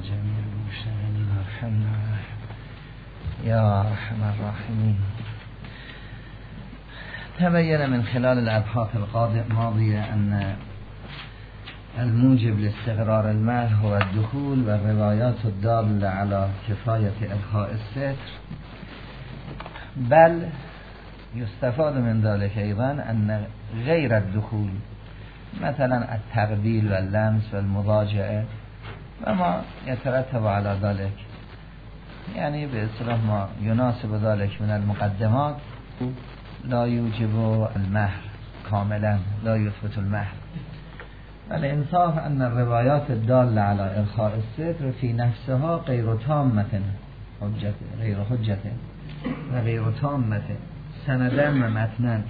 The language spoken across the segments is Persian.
جميع المشتغلين وارحمنا يا أرحم الراحمين. تبين من خلال الأبحاث الماضية أن الموجب لاستقرار المهر هو الدخول والروايات الدالة على كفاية إلغاء الستر، بل يستفاد من ذلك أيضا أن غير الدخول مثلا التقبيل واللمس والمضاجعة وما يترتب على ذلك، يعني بإصطلاح ما يناسب ذلك من المقدمات، لا يوجب المهر كاملا، لا يثبت المهر. والإنصاف أن الروايات الدالة على إلغاء الستر في نفسها غير تامة غير حجة وغير تامة سندا ومتنا،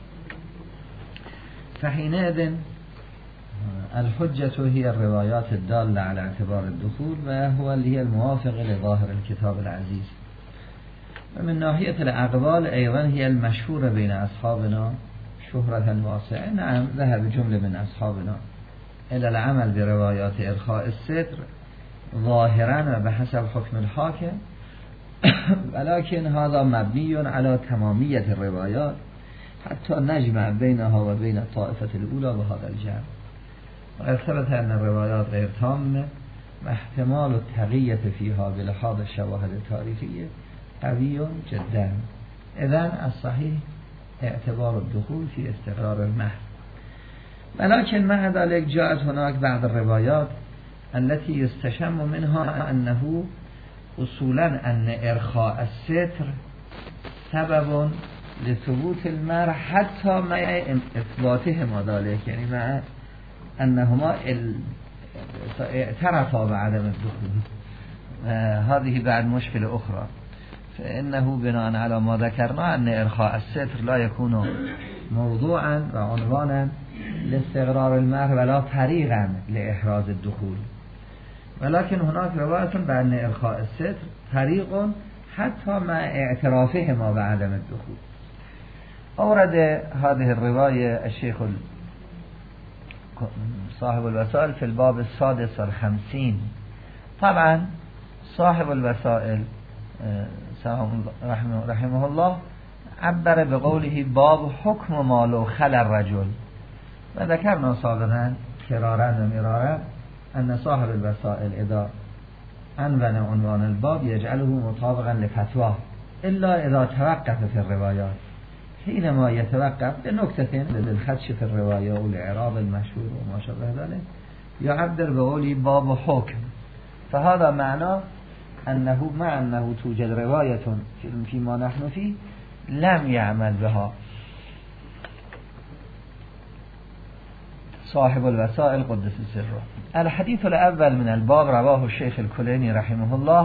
فحينئذ الحجة هي الروايات الدالة على اعتبار الدخول، وهو اللي هي الموافق لظاهر الكتاب العزيز. ومن ناحية الأقوال أيضا هي المشهورة بين أصحابنا شهرة واسعة. نعم، ذهب جملة من أصحابنا إلى العمل بروايات إلغاء الستر ظاهرا وبحسب حكم الحاكم، ولكن هذا مبني على تمامية الروايات حتى نجمع بينها وبين الطائفة الأولى وهذا الجمع. وقد ثبت أن الروايات غير تامة واحتمال التغيير فيها بلحاظ الشواهد التاريخية قوي جدا. إذن الصحيح اعتبار الدخول في استقرار المهر، ولكن مع ذلك جاءت هناك بعض الروايات التي يستشم منها أنه أصولا أن إرخاء الستر سبب لثبوت المهر حتى مع إثباتهما ذلك، يعني مع أنهما اعترفا بعدم الدخول. هذه بعد مشكلة أخرى، فإنه بناء على ما ذكرنا أن إرخاء الستر لا يكون موضوعا وعنوانا لاستقرار المهر ولا طريقا لإحراز الدخول، ولكن هناك رواية بأن إرخاء الستر طريق حتى مع اعترافهما بعدم الدخول. أورد هذه الرواية الشيخ صاحب الوسائل في الباب 56. طبعا صاحب الوسائل رحمه الله عبر بقوله باب حكم ما لو خلا الرجل، وذكرنا سابقا كرارا ومرارا أن صاحب الوسائل إذا عنون عنوان الباب يجعله مطابقا لفتواه إلا إذا توقف في الروايات. حينما يتوقف لنكتة للخدش في الرواية ولإعراب المشهور وما شابه ذلك يعبر بقوله باب حكم، فهذا معناه أنه مع أنه توجد رواية فيما نحن فيه لم يعمل بها صاحب الوسائل قدس سره. الحديث الأول من الباب رواه الشيخ الكليني رحمه الله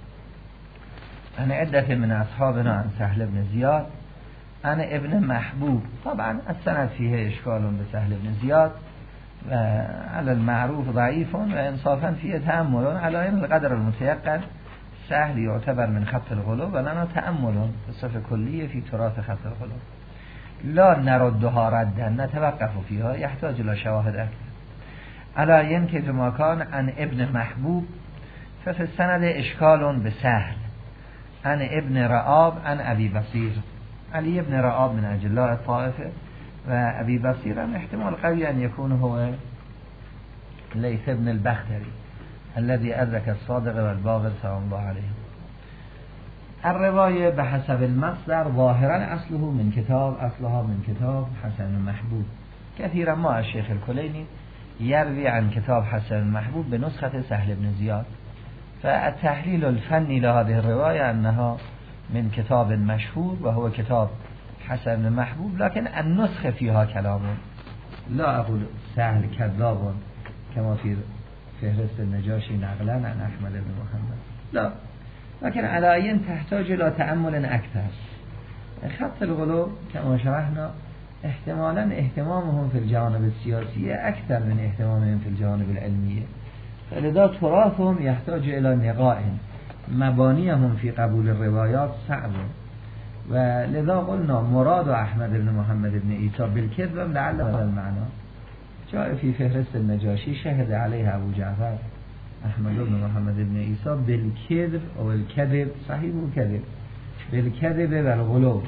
عن عدة من أصحابنا عن سهل بن زياد عن ابن محبوب. طبعا السند فيه إشكال بسهل بن زياد وعلى المعروف ضعيف، وإنصافا فيه تأمل على أن القدر المتيقن سهل يعتبر من خط الغلو، ولنا تأمل بصفة كلية في تراث خط الغلو لا نردها ردا نتوقف فيها، يحتاج إلى شواهد أكثر. على ينكج ما كان عن ابن محبوب، ففي السند إشكال بسهل عن ابن رعاب عن أبي بصير. علي ابن رعاب من أجلاء الطائفة، وأبي بصير احتمال قوي أن يكون هو ليث ابن البختري الذي أدرك الصادق والباغر سلام الله عليهم. الرواية بحسب المصدر ظاهرا أصلها من كتاب حسن المحبوب. كثيرا ما الشيخ الكليني يروي عن كتاب حسن المحبوب بنسخة سهل بن زياد، فالتحليل الفني لهذه الرواية أنها من كتاب مشهور وهو كتاب حسن المحبوب، لكن النسخة فيها كلام، لا أقول سهل كذاب كما في فهرست النجاشي نقلا عن أحمد بن محمد، لا، لكن على أين تحتاج إلى تأمل أكثر. خط الغلو كما شرحنا احتمالا اهتمامهم في الجانب السياسي أكثر من اهتمامهم في الجانب العلمي، فلذا تراثهم يحتاج إلى نقاء، مبانيهم في قبول الروايات صعب، ولذا قلنا مراد أحمد بن محمد بن عيسى بالكذب لعل هذا المعنى جاء في فهرست النجاشي شهد عليها أبو جعفر احمد بن محمد بن عیسی بالکذب او الکذب صحیح و کذب بالکذب و الغلو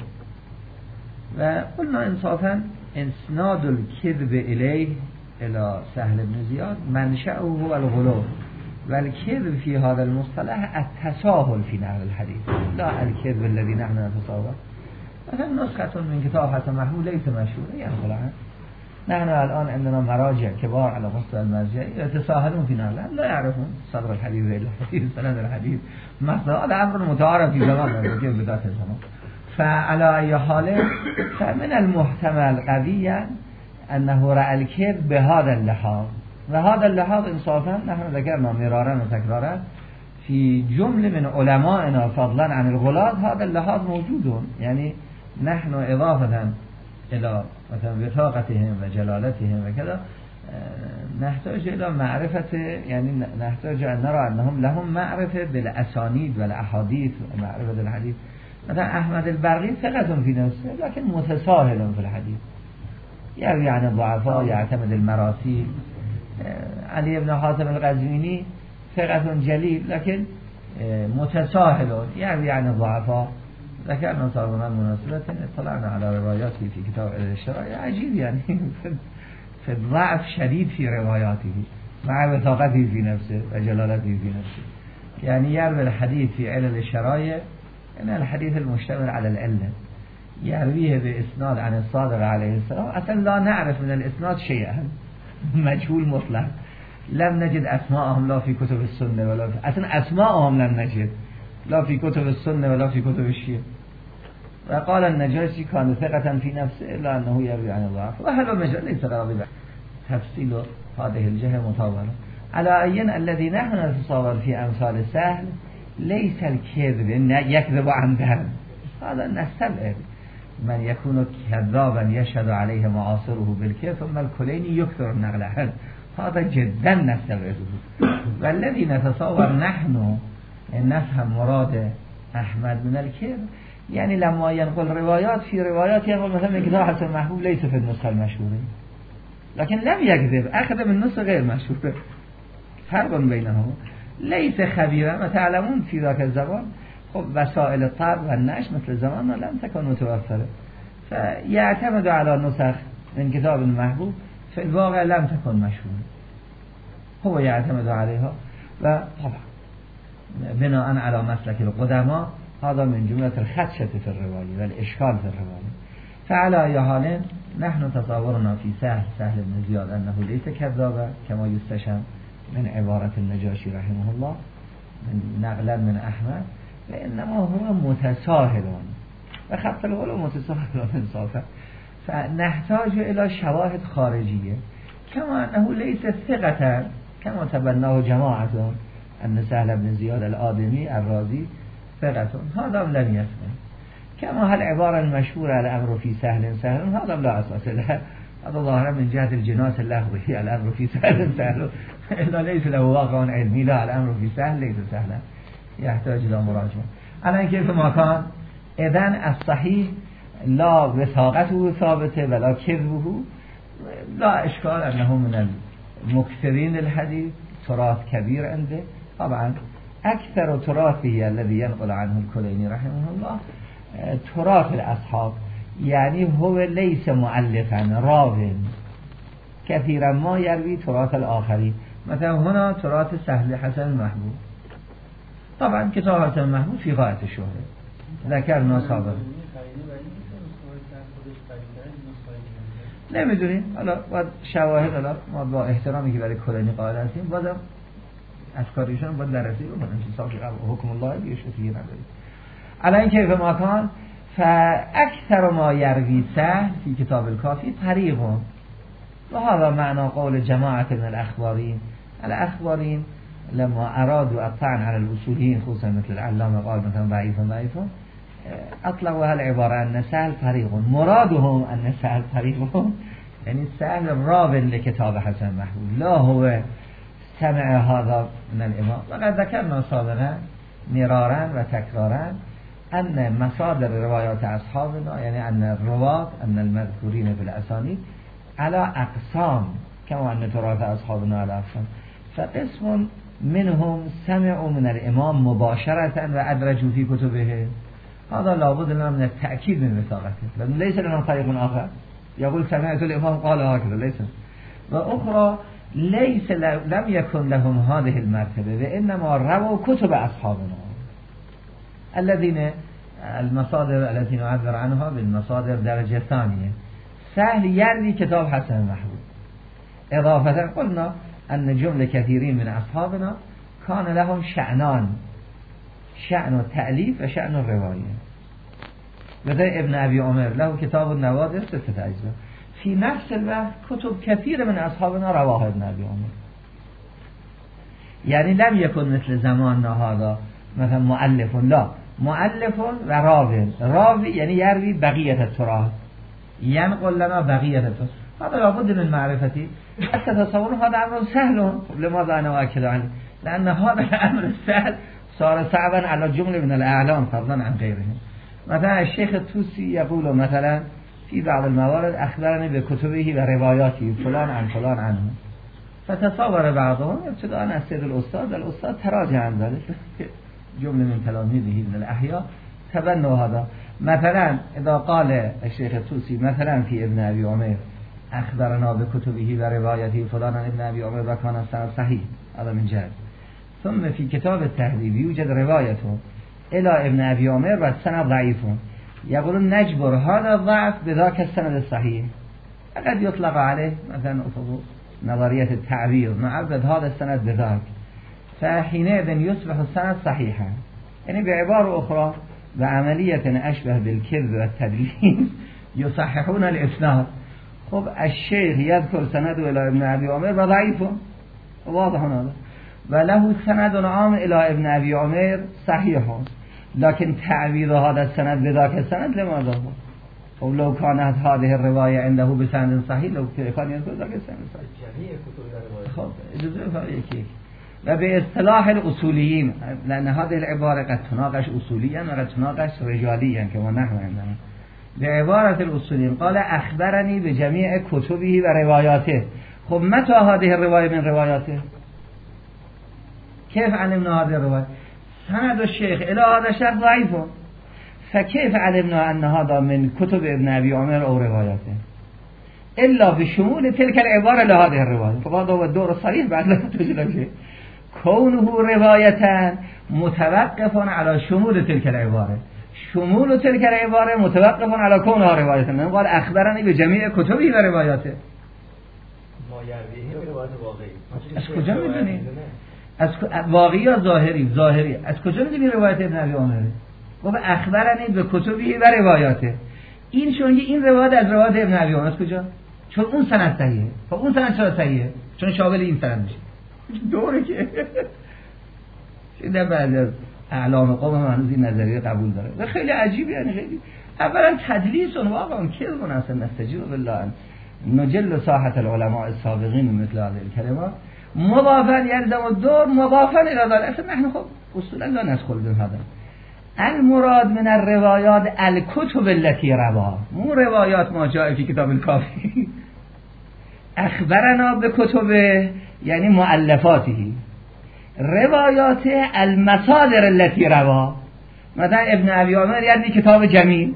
و قلنا انصافا اسناد الكذب الیه الى سهل بن زیاد منشأه هو الغلو والكذب في هذا المصطلح التساهل في نقل الحديث لا الكذب الذي نحن نتصور. مثلا نسخة من كتاب حسن محمود ليس مشهورة ينقل عنه. نحن الآن عندنا مراجع كبار على مستوى المرجع يتساهلون في نقلها لا يعرفون صدر الحديث إلى الحديث سند الحديث مثلا هذا أمر متعارف في زمان كيف بداية الزمان. فعلى أي حال فمن المحتمل قويا أنه رأى الكذب بهذا اللحاظ وهذا اللحاظ انصافا نحن ذكرنا مرارا وتكرارا في جمل من علمائنا فضلا عن الغلاظ هذا اللحاظ موجود. يعني نحن إضافة إلى مثلا بطاقتهم وجلالتهم وكذا نحتاج إلى معرفة يعني نحتاج أن نرى أنهم لهم معرفة بالأسانيد والأحاديث ومعرفة الحديث. مثلا أحمد البرقي ثقة في نفسه لكن متساهل في الحديث يعني الضعفاء يعتمد المراسيل. علي بن حاتم القزوینی ثقة جلیل لكن متساهل يعني الضعفاء. ذكرنا صاحبنا المناسبة اطلعنا على رواياته في كتاب الشرائع عجيب يعني في الضعف شديد في رواياته مع وثاقته في نفسه وجلالته في نفسه. يعني يروي الحديث في علل الشرائع ان الحديث المشتمل على العلة يرويه بإسناد عن الصادق عليه السلام أصلا لا نعرف من الإسناد شيئا مجهول مطلق لم نجد أسماءهم لا في كتب السنة ولا في أصلا أسماءهم لم نجد لا في كتب السنة ولا في كتب الشيعة. وقال النجاشي كان ثقة في نفسه إلا أنه يروي عن الضعف وهذا مجال ليس غرابي تفصيل هذه الجهة مطولة. على أين الذي نحن نتصور في أمثال سهل ليس الكذب يكذب عمدا هذا نستبعد من يكون كذابا يشهد عليه معاصره بالكذب ثم الكليني يكثر النقل عنه هذا جدا نستبعده. والذي نتصور نحن نفهم مراد أحمد من الكذب يعني لما ينقل روايات في روايات ينقل مثلا من كتاب حسن محبوب ليس في النسخة المشهورة لكن لم يكذب أخذ من نسخة غير مشهورة فرق بينهم ليس خبيرا. ما تعلمون في ذاك الزمان خب وسائل الطرد والنشر مثل زماننا لم تكن متوفرة فيعتمد على نسخ من كتاب المحبوب في الواقع لم تكن مشهورة هو يعتمد عليها وطبعا بناء على مسلك القدماء هذا من جملة الخدشة في الرواية والإشكال في الرواية. فعلى أي حال نحن تصورنا في سهل بن زياد أنه ليس كذابا كما يستشم من عبارة النجاشي رحمه الله من نقلا من أحمد وإنما هو متساهل وخط الغلو متساهل انصافا. فنحتاج إلى شواهد خارجية كما أنه ليس ثقة كما تبناه جماعة أن سهل بن زياد الآدمي الرازي ثقة هذا لم يثبت كما هالعبارة المشهورة الأمر في سهل هذا لا أساس له هذا ظاهرا من جهة الجناس اللغوي الأمر في سهل إلا ليس له واقع علمي لا الأمر في سهل ليس سهلا يحتاج إلى مراجعة. الآن كيف ما كان إذن الصحيح لا وثاقته ثابته ولا كذبه لا إشكال أنه من المكثرين الحديث تراث كبير عنده. طبعا أكثر تراثه الذي ينقل عنه الكليني رحمه الله تراث الأصحاب يعني هو ليس مؤلفا راو كثيرا ما يروي تراث الآخرين. مثلا هنا تراث سهل حسن المحبوب طبعا كتاب حسن المحبوب في غاية الشهرة ذكرنا سابقا نمیدونیم حالا باید شواهد حالا ما با احترامی که برای کلینی قائل هستیم بازم افکاریشون باید درسی بکنیم چیزی که حکم الله بیش فیه نداریم. الان کیف ما کان فاکثر ما یروی سهل في کتاب الکافی طریق و هذا معنى قول جماعة من الأخبارين لما أرادوا الطعن على الأصوليين خصوصا مثل العلامة قال مثلا ضعيف أطلقوا هالعبارة أن سهل طريق مرادهم أن سهل طريقهم يعني سهل راو لكتاب حسن محبوب لا هو سمع هذا من الإمام. وقد ذكرنا سابقا مرارا وتكرارا أن مصادر روايات أصحابنا يعني أن الرواة أن المذكورين في الأسانيد على أقسام كما أن تراث أصحابنا على أقسام. فقسم منهم سمعوا من الامام مباشرة و ادرجوا في كتبه. هذا لابد لنا من التأكيد من وثاقته، لأن ليس لنا طريق آخر يقول سمعت الامام قال هكذا، ليس. وأخرى ليس لم يكن لهم هذه المرتبة، وإنما رووا كتب أصحابنا الذين المصادر التي نعبر عنها بالمصادر درجة ثانية. سهل يروي كتاب حسن المحبوب. إضافة قلنا أن جملة كثيرين من أصحابنا كان لهم شأنان، شأن التأليف و شأن الرواية. مثل ابن أبي عمر له كتاب النوادر 6 أجزاء. في نفس الوقت كتب كثير من أصحابنا رواه ابن أبي عمر. يعني لم يكن مثل زماننا هذا مثلا مؤلف، لا، مؤلف و راوي يعني يروي بقية التراث، ينقل لنا بقية التراث. هذا لابد من معرفتي. حتى تصور هذا أمر سهل. لماذا أنا أؤكد عليه؟ لأن هذا الأمر السهل صار صعبا على جملة من الأعلام فضلا عن غيرهم. مثلا الشيخ الطوسي يقول مثلا في بعض الموارد أخبرني بكتبه و رواياته فلان عن فلان عنه، فتصور بعضهم ابتداء السيد الأستاذ تراجع عن ذلك، جملة من تلاميذه من الأحياء تبنوا هذا. مثلا إذا قال الشيخ الطوسي مثلا في ابن أبي عمر أخبرنا بكتبه و رواياته فلان عن ابن أبي عمر و كان السند صحيح، هذا من جهة. ثم في كتاب التهذيب يوجد روايته إلى ابن أبي عمر و السند ضعيف، يقولون نجبر هذا الضعف بذاك السند الصحيح. قد يطلق عليه مثلا نظرية التعبير، نعبد هذا السند بذاك، فحينئذ يصبح السند صحيحا. يعني بعبارة أخرى بعملية أشبه بالكذب والتدليس يصححون الإسناد. خب الشيخ يذكر سنده إلى ابن أبي عمر وضعيف، واضح هذا، وله سند عام إلى ابن أبي عمر صحيح، لكن تعبير هذا السند بذاك السند لماذا هو؟ خب لو كانت هذه الرواية عنده بسند صحيح لو كان يذكر ذاك السند صحيح. خب يكي. و به اصطلاح الأصوليين، لأن هذه العبارة قد تناقش أصوليا و قد تناقش رجاليا كما نحن عندنا. بعبارة الأصوليين قال أخبرني بجميع كتبه و رواياته. خب متى هذه الرواية من رواياته؟ كيف علمنا هذه الرواية؟ سند الشيخ إلى هذا الشيخ ضعيف، فكيف علمنا أن هذا من كتب ابن أبي عمر أو رواياته؟ إلا بشمول تلك العبارة لهذه الرواية. فهذا هو الدور الصريح بعد لا تجد شيء. كونه رواية متوقف على شمول تلك العبارة، شمول تلك العبارة متوقف على كونها رواية. من قال أخبرني بجميع كتبه و رواياته. ما یرویه روایت واقعی. از کجا میدونی؟ از واقعی یا ظاهری؟ ظاهری. از کجا میدونی روایت ابن ابی عمر؟ گفت اخبرنی به کتبه و روایاته. این چون این روایت از روایت ابن ابی عمر، از کجا؟ چون اون سند صحیحه. خب اون سند چرا صحیحه؟ چون شامل این سند میشه. دوره که شده بعد از اعلام قوم هم هنوز این نظریه قبول داره و خیلی عجیبه. یعنی خیلی اولا تدلیس واقعا کذب اصلا نستجیب بالله نجل ساحة العلماء السابقين مثل هذه الكلمات مضافا يلزم الدور مضافا الى ذلك. نحن خب اصولا لا ندخل بهذا. المراد من الروايات الكتب التي رواها، مو روايات ما جاء في كتاب الكافي. اخبرنا بكتبه يعني مؤلفاته، روایات المصادر التي روا. مثلا ابن ابی عمر یعنی کتاب جمیل،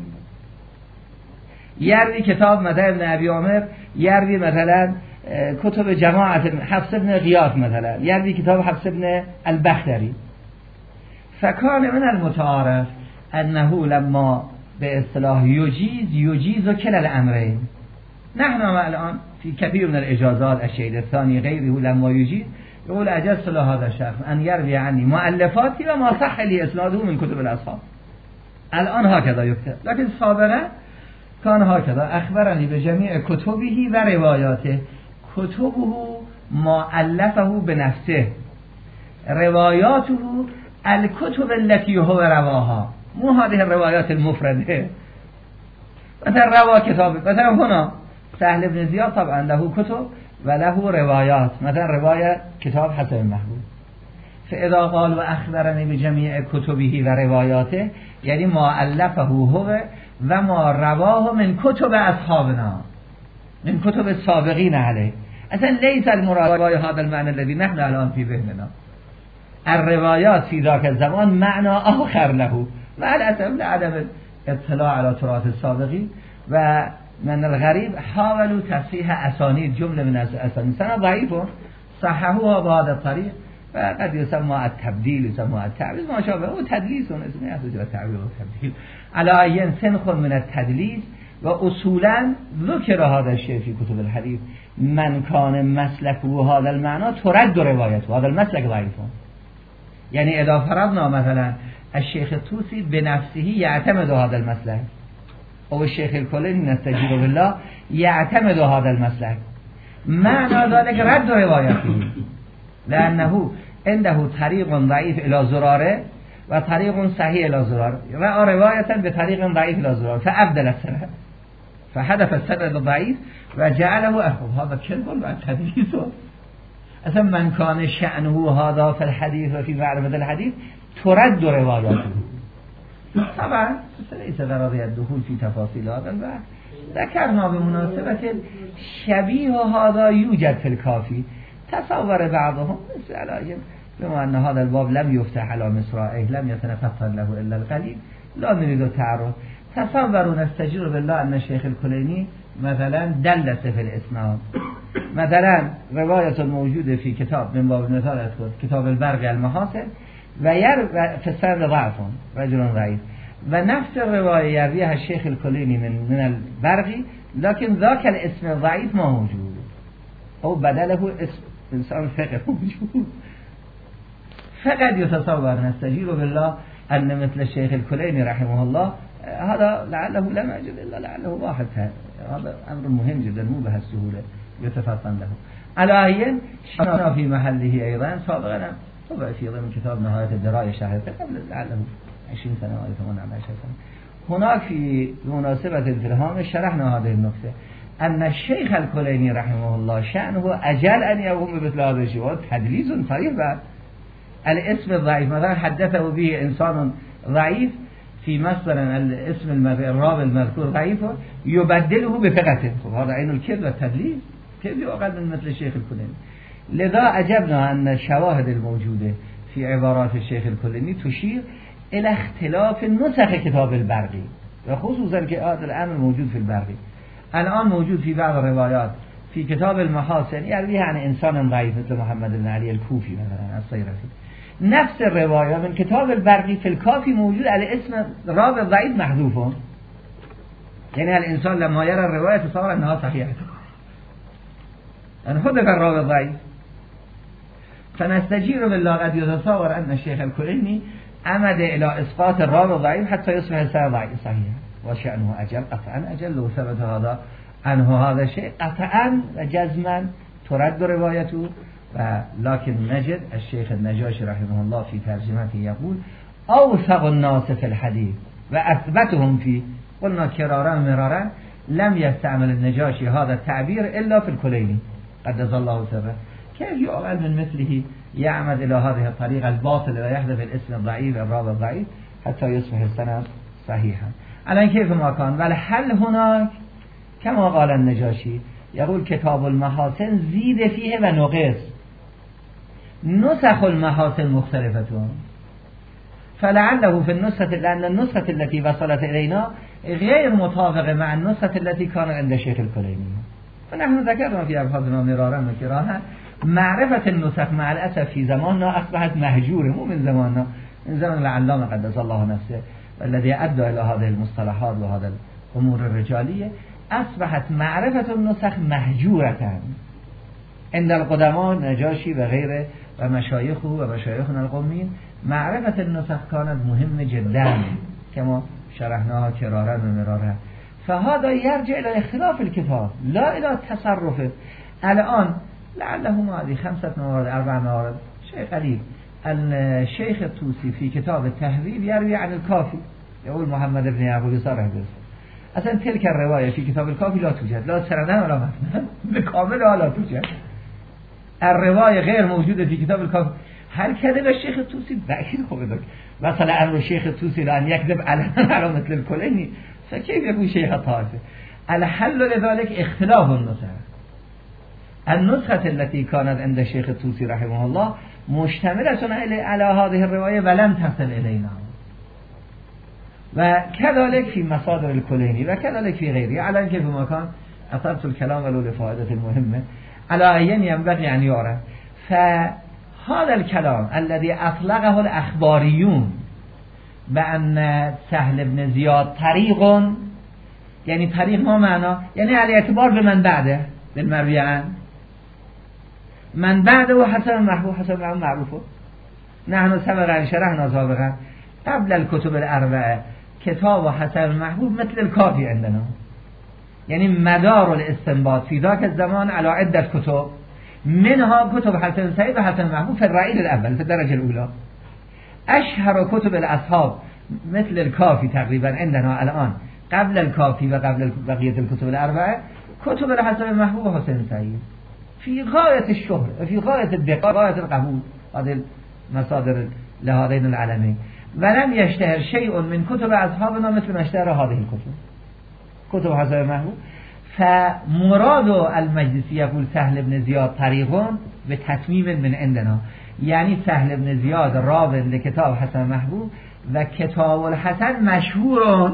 یعنی کتاب مثلا ابن ابی عمر یعنی مثلا کتب جماعت حفص ابن غیاث، مثلا یعنی کتاب حفص ابن البختری. فکان من المتعارف انه لما به اصطلاح یجیز کل الامرین. نحن الان في كثير من الاجازات الشيء الثاني غيره لما يجيز يقول أجزت له هذا الشخص أن يروي عني مؤلفاتي وما صح لي إسناده من كتب الأصحاب. الآن هكذا يكتب، لكن سابقا كان هكذا أخبرني بجميع كتبه و رواياته. كتبه ما ألفه بنفسه، رواياته الكتب التي هو رواها، مو هذه الروايات المفردة. مثلا روا كتاب مثلا هنا سهل بن زياد طبعا له كتب وله روايات، مثلا رواية كتاب حسن المحبوب. فإذا قال وأخبرني بجميع كتبه و رواياته يعني ما ألفه هو و ما رواه من كتب أصحابنا من كتب السابقين عليه. اصلا ليس المراد هذا المعنى الذي نحن الآن في ذهننا. الروایات فی ذاک الزمان معنا آخر له و الاسف لعدم اطلاع على تراث السابقی و من الغریب حاولوا تصحیح اسانید جمله من اسانید سند ضعیف صححوها بهذا الطریق و قد يسمى التبديل يسمى التعويض ما شابه و تدلیس اون اسمه اصلا تعویض و تبدیل على عین سنخ من التدلیس و اصولا ذکر هذا الشيء في كتب الحديث من كان مسلكه هذا المعنى ترد روايته هذا المسلك ضعيف. يعني اذا فرضنا مثلا الشيخ الطوسي بنفسه يعتمد هذا المسلك او الشيخ الكليني نستجيب بالله يعتمد هذا المسلك معنى ذلك رد روايته لأنه عنده طريق ضعيف إلى زراره وطريق صحيح إلى زراره رأى رواية بطريق ضعيف إلى زراره فأبدل السند فحدث السند الضعيف وجعله أخذ هذا كذب والتدليس أصلا من كان شأنه هذا في الحديث وفي معرفة الحديث ترد روايته. طبعا ليس غرضي الدخول في تفاصيل هذا البحث ذكرنا بمناسبة شبيه هذا يوجد في الكافي تصور بعضهم مثل على بما أن هذا الباب لم يفتح على مصراعيه لم يتنفطن له إلا القليل لا نريد التعرض تصوروا نستجير بالله أن الشيخ الكليني مثلا دلس في الإسناد مثلا رواية موجودة في كتاب من باب المثال كتاب البرغي المحاسن و في السند ضعف رجل ضعيف و نفس الرواية يرويها الشيخ الكليني من البرغي لكن ذاك الاسم الضعيف ما موجود أو بدله اسم إنسان فقه موجود. فقد يتصور نستجير بالله أن مثل الشيخ الكليني رحمه الله هذا لعله لم يجد إلا لعله واحد هذا أمر مهم جدا مو بهالسهولة يتفطن له. على أين شرعنا في محله أيضا سابقا طبع في ضمن كتاب نهاية الدراية شهر قبل لعله 20 سنة أو 18 سنة. هناك في مناسبة الفرهام شرحنا هذه النقطة أن الشيخ الكليني رحمه الله شأنه أجل أن يقوم بمثل هذا الشيء تدليس صريح بعد الاسم الضعيف مثلا حدثه به إنسان ضعيف في مثلا الاسم الراوي المذكور ضعيف يبدله بثقته هذا عين الكذب والتدليس كيف يقال من مثل الشيخ الكليني. لذا أجبنا أن الشواهد الموجودة في عبارات الشيخ الكليني تشير إلى اختلاف نسخ كتاب البرغي وخصوصا هذا الأمر موجود في البرغي الآن موجود في بعض الروايات في كتاب المحاسن يرويها عن إنسان ضعيف مثل محمد بن علي الكوفي مثلا الصيرفي نفس الرواية من كتاب البرغي في الكافي موجود على اسم راوي ضعيف محذوف يعني الإنسان لما يرى الرواية تصور أنها صحيحة أن حذف الراوي الضعيف فنستجير بالله قد يتصور أن الشيخ الكليني عمد إلى إسقاط الراوي الضعيف حتى يصبح السند ضعيف صحيح وشأنه أجل قطعا أجل لو ثبت هذا عنه هذا الشيء قطعا وجزما ترد روايته لكن نجد الشيخ النجاشي رحمه الله في ترجمته يقول أوثق الناس في الحديث وأثبتهم فيه قلنا كرارا مرارا لم يستعمل النجاشي هذا التعبير إلا في الكليني قدس الله سره كيف يعقل من مثله يعمد إلى هذه الطريقة الباطلة ويحذف الاسم الضعيف الراوي الضعيف حتى يصبح السند صحيحا. الآن كيف ما كان والحل هناك كما قال النجاشي يقول كتاب المحاسن زيد فيه ونقص نسخ المحاسن مختلفة فلعله في النسخة لأن النسخة التي وصلت إلينا غير مطابقة مع النسخة التي كانت عند الشيخ الكليني ونحن ذكرنا في أبحاثنا مرارا وكراها معرفة النسخ مع الأسف في زماننا أصبحت مهجورة مو من زماننا من زمن العلامة قدس الله نفسه والذي أدى إلى هذه المصطلحات وهذا الأمور الرجالية أصبحت معرفة النسخ مهجورة عند القدماء نجاشي وغيره ومشايخه ومشايخنا القوميين معرفة النسخ كانت مهمة جدا كما شرحناها كرارا ومرارا فهذا يرجع إلى اختلاف الكتاب لا إلى تصرفه. الآن لعله هذه 5 موارد 4 موارد شيء قليل. الشيخ الطوسي في كتاب التهذيب يروي عن الكافي يقول محمد بن يعقوب صرح أصلا تلك الرواية في كتاب الكافي لا توجد لا سردا ولا متنا بكامل لا توجد الرواية غير موجودة في كتاب الكافي. هل كذب الشيخ الطوسي؟ بأكيد خبرك مثلا أمر الشيخ الطوسي لأن يكذب على مثل الكليني فكيف يكون شيخ طائفة؟ الحل لذلك اختلاف النسخة. النسخة التي كانت عند الشيخ الطوسي رحمه الله مشتملتون علی هذه الروايه ولم تصل الینا و كذلك في مصادر الكليني و كذلك في غيره على ان في مكان اثرت الكلام ولو لفائده مهمه على عين ينبغي ان يعرف فهذا الكلام الذي اطلقه الاخباريون بأن سهل بن زياد طريق، يعني طريق ما معنا يعني على اعتبار بمن بعده بالمروي عن من بعده وحسن المحبوب. حسن المحبوب معروفه نحن سبقا شرحنا سابقا قبل الكتب الأربعة كتاب حسن المحبوب مثل الكافي عندنا، يعني مدار الاستنباط في ذاك الزمان على عدة كتب منها كتب حسن سعيد و حسن المحبوب في الرأي الأول في الدرجة الأولى. أشهر كتب الأصحاب مثل الكافي تقريبا عندنا الآن قبل الكافي و قبل بقية الكتب الأربعة كتب الحسن المحبوب و حسن سعيد في غاية الشهر في غاية الدقة غاية القبول هذه المصادر لهذين العلمين. ولم يشتهر شيء من كتب أصحابنا مثل ما اشتهر هذه الكتب كتب حسن المحبوب. فمراد المجلسی يقول سهل بن زياد طريق بتتميم من عندنا، يعني سهل بن زياد راو لكتاب حسن المحبوب و کتاب الحسن مشهور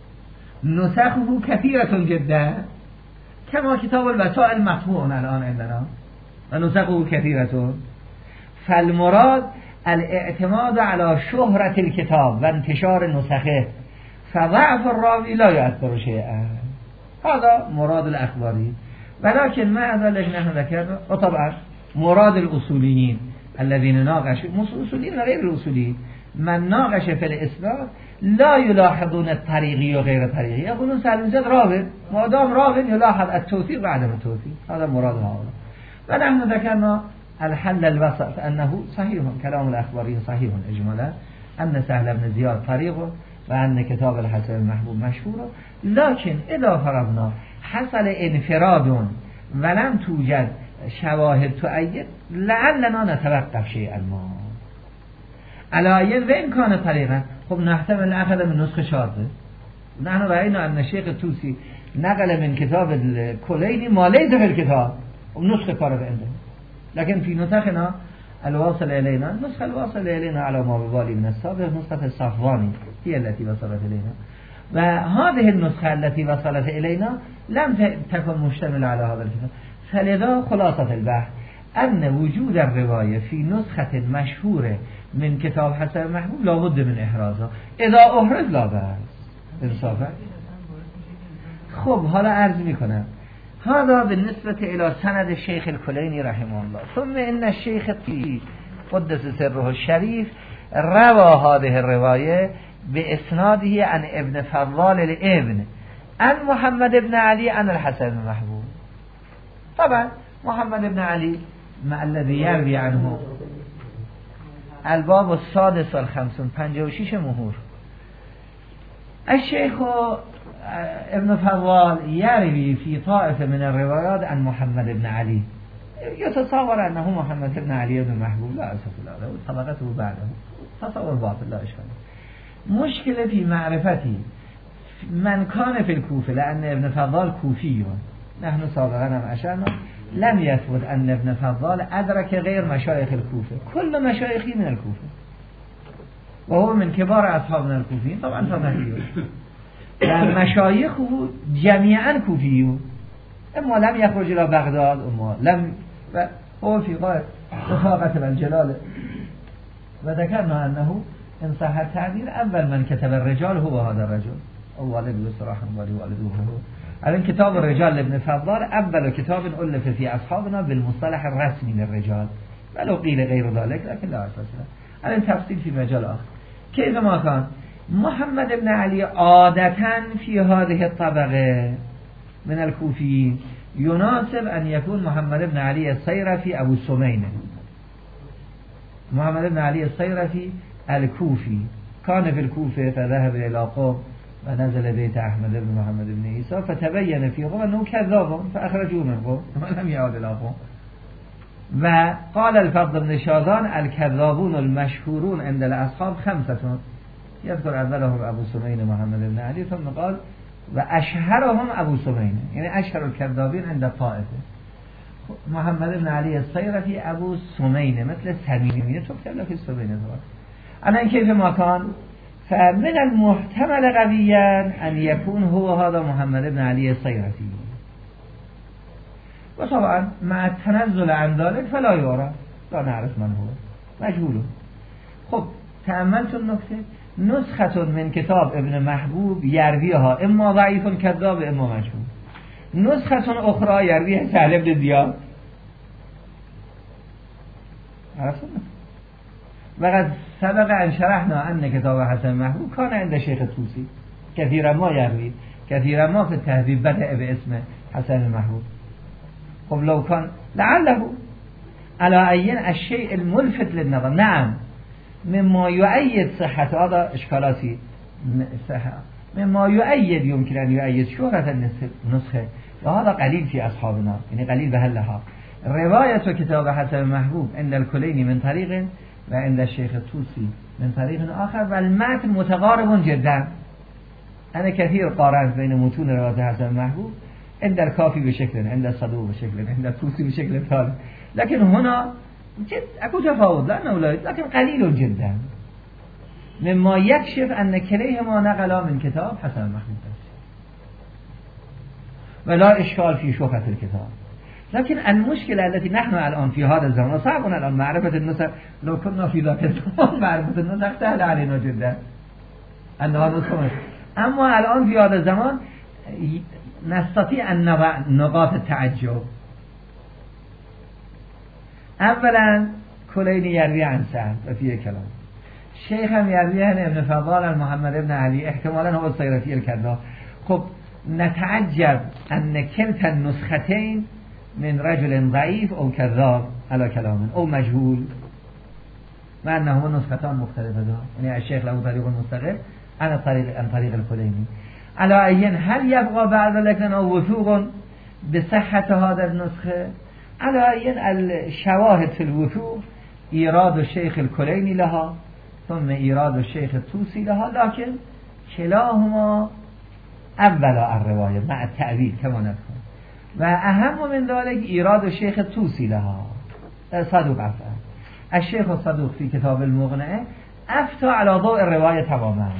نسخه كثيرة جدا كما كتاب الوسائل مطبوع الآن عندنا و نسخه كثيرة. فالمراد الاعتماد على شهرة الكتاب و انتشار نسخه فضعف الراوي لا يؤثر شيئا. هذا مراد الأخباري. ولكن ما ذلك نحن ذكرنا وطبعا مراد الأصوليين الذين ناقشوا أصوليين غير الأصوليين من ناقش في الإسناد لا يلاحظون الطريقي وغير الطريقي، يقولون سهل بن زياد راوي ما دام راوي يلاحظ التوثيق وعدم التوثيق. هذا مراد هؤلاء. ونحن ذكرنا الحل الوسط أنه صحيح كلام الأخباري صحيح إجمالا أن سهل بن زياد طريق وأن كتاب الحسن المحبوب مشهور، لكن إذا فرضنا حصل انفراد ولم توجد شواهد تؤيد لعلنا نتوقف شيئا ما على وين كان طريقا. خب نحتمل أخذ من نسخ شاذة. نحن رأينا أن الشيخ الطوسي نقل من كتاب الكليني ما ليس في الكتاب ونسخ قارب عنده، لكن في نسخنا الواصل إلينا النسخة الواصل إلينا على ما ببالي من السابق نسخة الصفواني هي التي وصلت إلينا، وهذه النسخة التي وصلت إلينا لم تكن مشتملة على هذا الكتاب. فلذا خلاصة البحث أن وجود الرواية في نسخة مشهورة من كتاب حسن المحبوب لابد من إحرازها. إذا أحرز لا بأس انصافا. خب حالا عرض میکنم هذا بالنسبة إلى سند الشيخ الكليني رحمه الله. ثم إن الشيخ الطوسي قدس سره الشريف روى هذه الرواية بإسناده عن ابن فضال الابن عن محمد بن علي عن الحسن المحبوب. طبعا محمد بن علي مع الذي يروي عنه الباب السادس والخمسون 56 مهور. الشيخ ابن فضال يروي في طائفة من الروايات عن محمد بن علي، يتصور أنه محمد بن علي بن محبوب لا أسف الله طبقته بعده تصور باطل لا إشكال. مشكلة في معرفتي من كان في الكوفة لأن ابن فضال كوفي، نحن سابقا هم أشرنا لم يثبت أن ابن فضال أدرك غير مشايخ الكوفة، كل مشايخي من الكوفة وهو من كبار أصحابنا الكوفيين طبعا فضحيه مشايخه جميعا كوفيون، اما لم يخرج إلى بغداد اما لم هو في غاية رفاقة والجلال. وذكرنا أنه إن صح التعبير أول من كتب الرجال هو هذا الرجل أو والد بصراحة والده هو. الان كتاب الرجال لابن فضال أول كتاب ألف في أصحابنا بالمصطلح الرسمي للرجال، ولو قيل غير ذلك لكن لا أساس له. الان تفصيل في مجال آخر. كيف ما كان محمد بن علي عادة في هذه الطبقة من الكوفيين يناسب أن يكون محمد بن علي الصيرفي أبو سمينة. محمد بن علي الصيرفي الكوفي كان في الكوفة فذهب إلى قوم ونزل بيت أحمد بن محمد بن عيسى فتبين في قوم أنه كذاب فأخرجوه من قوم ولم يعود إلى قوم. وقال الفضل بن شاذان الكذابون المشهورون عند الأصحاب 5 يذكر أولهم أبو سمين محمد بن علي ثم قال وأشهرهم أبو سمين، يعني أشهر الكذابين عند الطائفة. محمد بن علی الصیرفی ابو سمینه مثل سمینه تو کتاب لکه سمینه دارد. الان کیف ما کان فمن المحتمل قویا ان یکون هو هذا محمد بن علی الصیرفی و طبعا مع التنزل عن ذلك فلا یعرف لا نعرف من هو مجهول. خب تأملتم نکته نسخه من کتاب ابن محبوب یرویها اما ضعیف کذاب اما مجهول، نسخه اخرى یرویها سهل بن زیاد. عرفتم؟ وقد سبق ان شرحنا ان کتاب حسن محبوب کان عند شیخ طوسی كثيرا ما يروي كثيرا ما في التهذيب بدأ باسم حسن محبوب. خب لو كان لعله على أين الشيء الملفت للنظر نعم مما يؤيد صحة هذا إشكالاتي صحة مما يؤيد يمكن أن يؤيد شهرة النسخة وهذا قليل في أصحابنا يعني قليل بهلها. رواية كتاب حسن محبوب عند الكليني من طريق وعند الشيخ الطوسي من طريق آخر والمتن متقارب جدا. أنا كثير قارنت بين متون رواية حسن محبوب عند الكافي بشكل عند الصدوق بشكل عند الطوسي بشكل ثالث، لكن هنا أكو تفاوت لأنه لا لكن قليل جدا مما يكشف أن كليهما نقلا من كتاب حسن محبوب ولا إشكال في شهرة الكتاب. لكن المشكلة التي نحن الآن في هذا الزمان وصعب الآن معرفة النسخ، لو كنا في ذاك الزمان معرفة النسخ سهل علينا جدا أنها نسخة، أما الآن في هذا الزمان نستطيع أن نضع نقاط التعجب. اولا کلینی یروی عن سعد وفيه كلام، شیخ هم یروی عن ابن فضال محمد ابن علی احتمالا هو الصیرفی الکذاب. خب نتعجب ان كلتا النسختين من رجل ضعيف او كذاب على كلام او مجهول مع انهما نسختان مختلفه يعني الشيخ له طريق مستقل عن طريق الكليني. على أين هل يبقى بعد ذلك وثوق بصحة هذا النسخة؟ على أين الشواهد في الوثوق إيراد الشيخ الكليني لها ثم إيراد الشيخ الطوسي لها، لكن كلاهما أول الرواية مع التأويل كما نذكر. وأهم من ذلك إيراد الشيخ الطوسي لها صدوق عفوا. الشيخ الصدوق في كتاب المغنى أفتى على ضوء الرواية تماما.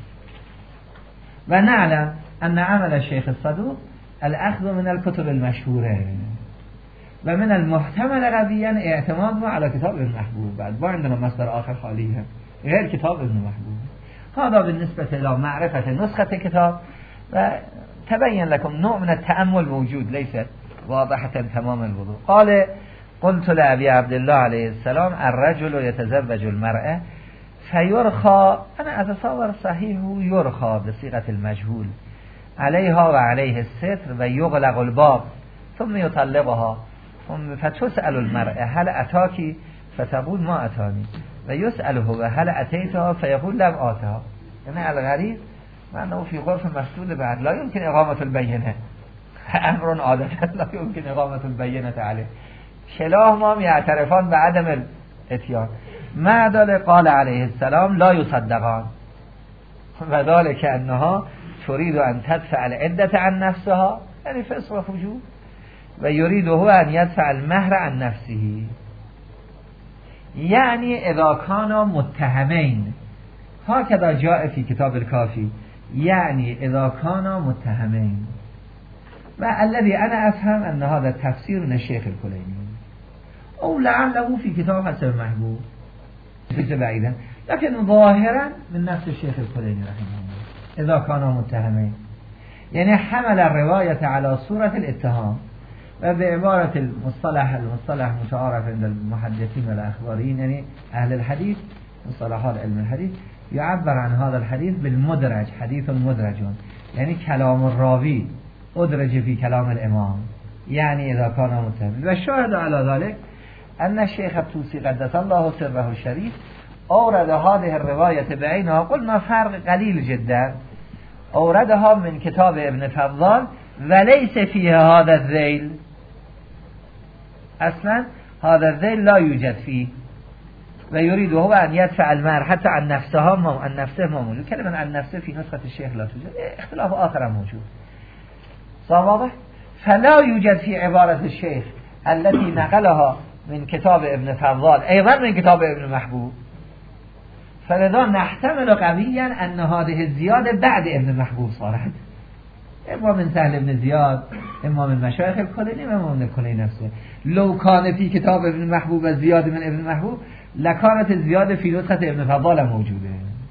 ونعلم أن عمل الشيخ الصدوق الأخذ من الكتب المشهورة ومن المحتمل قويا اعتماد على كتاب ابن محبوب. بعد ما عندنا مصدر آخر خالية غير كتاب ابن محبوب. هذا بالنسبة إلى معرفة نسخة الكتاب. وتبين لكم نوع من التأمل موجود ليست واضحة تمام الوضوح. قلت لأبي عبد الله عليه السلام الرجل يتزوج المرأة فيرخى، أنا أتصور صحيح يرخى بصيغة المجهول عليها وعليه الستر ويغلق الباب ثم يطلقها ثم فتسأل المرأة هل أتاك فتقول ما أتاني ويسأله هل أتيتها فيقول لم آتها. يعني الغريب معناه في غرف مسدود بعد لا يمكن إقامة البينة، أمر عادة لا يمكن إقامة البينة عليه. كلاهما يعترفان بعدم الاتيان. مع ذلك قال عليه السلام لا يصدقان وذلك أنها تريد أن تدفع العدة عن نفسها يعني فسق وفجور ويريد هو أن يدفع المهر عن نفسه. يعني إذا كانا متهمين هكذا جاء في كتاب الكافي، يعني إذا كانا متهمين. والذي أنا أفهم أن هذا تفسير من الشيخ الكليني أو لعله في كتاب حسن محبوب بعيدا، لكن ظاهرا من نفس الشيخ الكليني رحمه الله إذا كانوا متهمين، يعني حمل الرواية على صورة الاتهام. وبعبارة المصطلح متعارف عند المحدثين والأخباريين يعني أهل الحديث مصطلحات علم الحديث يعبر عن هذا الحديث بالمدرج، حديث مدرج يعني كلام الراوي أدرج في كلام الإمام، يعني إذا كان متهم. والشاهد على ذلك أن الشيخ الطوسي قدس الله سره الشريف أورد هذه الرواية بعينها، قلنا فرق قليل جدا، أوردها من كتاب ابن فضال وليس فيها هذا الذيل، أصلا هذا الذيل لا يوجد فيه، ويريد هو أن يدفع المهر حتى عن نفسها عن نفسه ما موجود. كلمة عن نفسه في نسخة الشيخ لا توجد، اختلاف آخر موجود. واضح؟ فلا يوجد في عبارة الشيخ التي نقلها من كتاب ابن فضال أيضا من كتاب ابن محبوب، فلذا نحتمل قويا أن هذه الزيادة بعد ابن محبوب صارت، اما من سهل ابن زياد، اما من مشایخ الکلینی، اما من الکلینی نفسه. لو كان في كتاب ابن محبوب زيادة من ابن محبوب لكانت الزيادة في نسخة ابن فضال موجودة.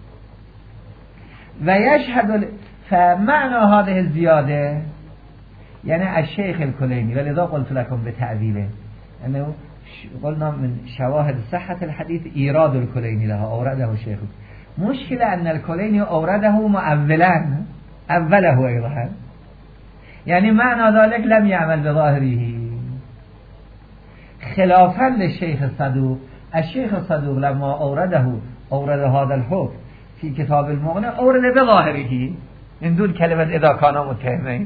ويشهد فمعنى هذه الزيادة يعني الشيخ الكليني، ولذا قلت لكم بتعديله أنه قلنا من شواهد صحة الحديث إيراد الكليني لها، أورده الشيخ. مشكلة أن الكليني أورده مؤولا أوله أيضا، يعني معنى ذلك لم يعمل بظاهره، خلافا للشيخ الصدوق. الشيخ الصدوق لما أورد هذا الحكم في كتاب المغني أورد بظاهره من دون كلمة إذا كان متهمين،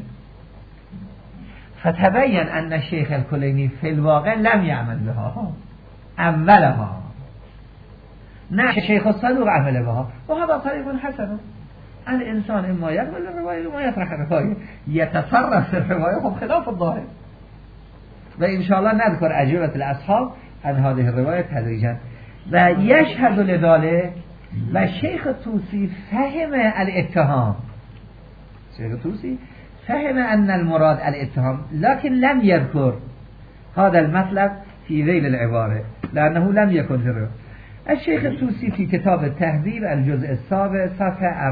فتبين أن الشيخ الكليني في الواقع لم يعمل بها أولها، نه الشيخ الصدوق عمل بها، وهذا طريق حسن. الإنسان إما يقبل الرواية وما يطرح الرواية، يتصرف في الرواية هم خلاف الظاهر. وإن شاء الله نذكر أجوبة الأصحاب عن هذه الرواية تدريجا. ويشهد لذلك والشيخ الطوسي فهم الاتهام، الشيخ الطوسي فهم أن المراد الاتهام، لكن لم يذكر هذا المطلب في ذيل العبارة لأنه لم يكن في الرواية. الشيخ الطوسي في كتاب التهذيب الجزء السابع صفحة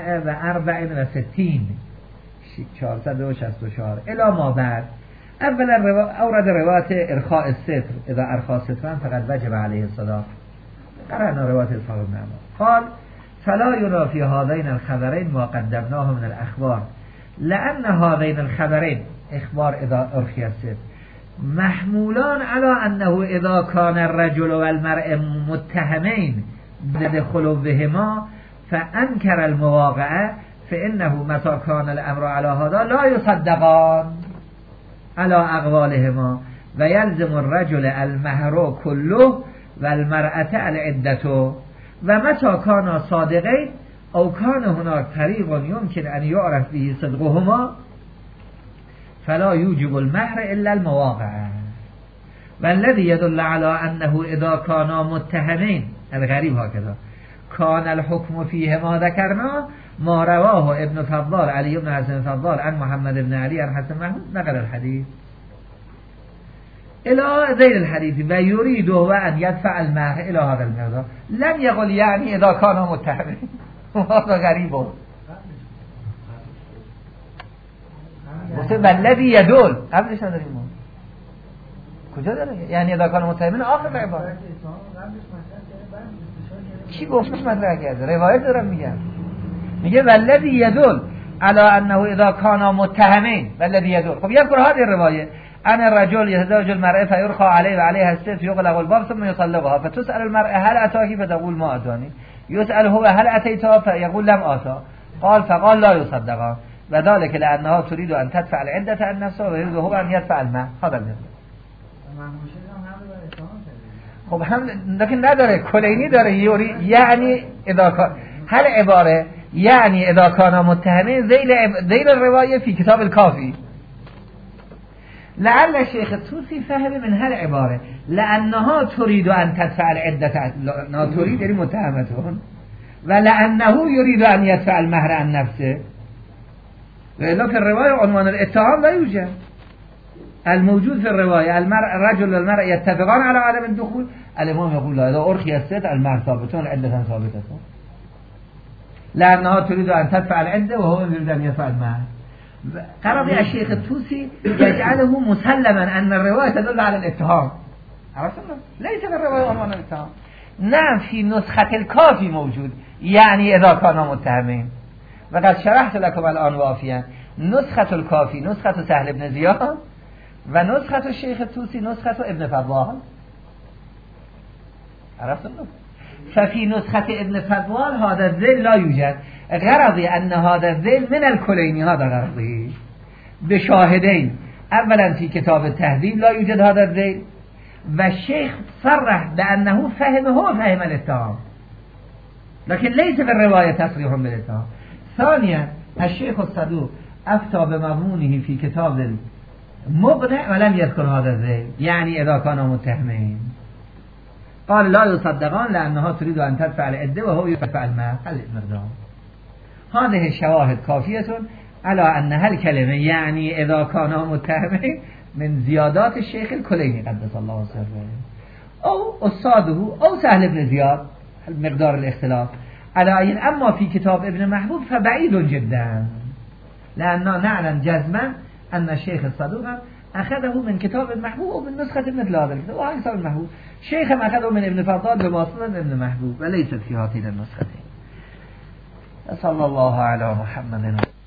464 464 إلى ما بعد، أولا أورد رواية إرخاء الستر، إذا أرخى سترا فقد وجب عليه الصداق، قرأنا رواية الصحابة بن عمر. قال فلا ينافي هذين الخبرين ما قدمناه من الأخبار، لأن هذين الخبرين إخبار إذا أرخي الستر محمولان على أنه إذا كان الرجل والمرء متهمين بدخلوا بهما فأنكر المواقع فإنه متى كان الأمر على هذا لا يصدقان على أقوالهما ويلزم الرجل المهر كله والمرأة العدة، ومتى كان صادقين أو كان هناك طريق يمكن أن يعرف به صدقهما فلا يوجب المهر إلا المواقع. والذي يدل على أنه إذا كانا متهمين الغريب هكذا كان الحكم فيه ما ذكرنا ما رواه ابن فضال علي بن حسن فضال عن محمد بن علي عن حسن محمود نقل الحديث إلى ذيل الحديث ويريد هو أن يدفع المهر إلى هذا المقدار، لم يقل يعني إذا كانا متهمين. هذا غريب گفته والذی یدل قبلش نداریم کجا داره؟ یعنی اذا کان متهمین آخر عبارت چی گفت مطرح کرده؟ روایت دارم میگم، میگه والذی یدل علی انه اذا کان متهمین والذی یدل. خب یذکر هذه الروايه ان الرجل يتزوج المرأة فيرخى عليه وعليها الست يغلق الباب ثم يطلقها فتسأل المرأة هل أتاكي فتقول ما أتاني، يسأل هو هل أتيتها فيقول لم آتا، قال فقال لا يصدقها وذلك لأنها تريد أن تدفع العدة عن نفسها ويريد هو أن يدفع المال. هذا المثل. خب هم لكن نداره کلینی داره یعنی اذا کان هل عباره يعني اذا كان متهمين ذيل الرواية في كتاب الكافي. لعل الشيخ الطوسي فهم من هالعبارة لأنها تريد أن تدفع العدة، لا تريد يعني متهمتهم، ولأنه يريد أن يدفع المهر عن نفسه. لكن الرواية عنوان الاتهام لا يوجد. الموجود في الرواية الرجل والمرأة يتفقان على عدم الدخول، الإمام يقول لا إذا أرخي الستر المهر ثابتون العدة ثابتة، لأنها تريد أن تدفع العدة وهو يريد أن يدفع المهر. قرض الشيخ الطوسي يجعله مسلما أن الرواية تدل على الاتهام. عرفتم؟ ليس في الرواية عنوان الاتهام. نعم في نسخة الكافي موجود يعني إذا كانوا متهمين، وقد شرحت لكم الآن وافيا نسخة الكافي نسخة سهل بن زياد و نسخة الشيخ الطوسي نسخة ابن فضال. عرفتم؟ ففي نسخة ابن فضال هذا الذيل لا يوجد. غرضي أن هذا الذيل من الكليني، هذا غرضي بشاهدين، أولا في كتاب التهذيب لا يوجد هذا الذيل، والشيخ صرح بأنه هو فهم الاتهام، لكن ليس في الرواية تصريح بالاتهام. ثانيا الشيخ الصدوق أفتى بمضمونه في كتاب مقنع ولم يذكر هذا الذيل، يعني اذا كانا متهمين قال لا يصدقان لانها تريد ان تدفع العده وهو يدفع المقدار. هذه الشواهد كافيه على ان هالكلمه يعني اذا كانا متهمين من زيادات الشيخ الكليني قدس الله سره او استاذه او سهل بن زياد مقدار الاختلاف على أين. أما في كتاب ابن محبوب فبعيد جدا، لأننا نعلم جزما أن الشيخ الصدوق أخذه من كتاب المحبوب ومن نسخة مثل هذا الكتاب، وهذا كتاب المحبوب شيخ أخذه من ابن فضال بواسطة ابن محبوب وليست في هاتين النسختين. صلى الله على محمد.